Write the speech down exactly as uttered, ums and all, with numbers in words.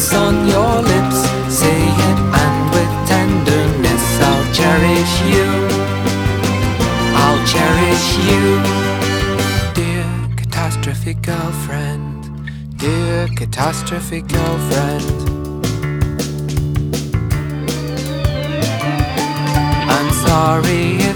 kiss on your lips. Say it and with tenderness I'll cherish you, I'll cherish you. Dear catastrophe girlfriend, dear catastrophe girlfriend, I'm sorry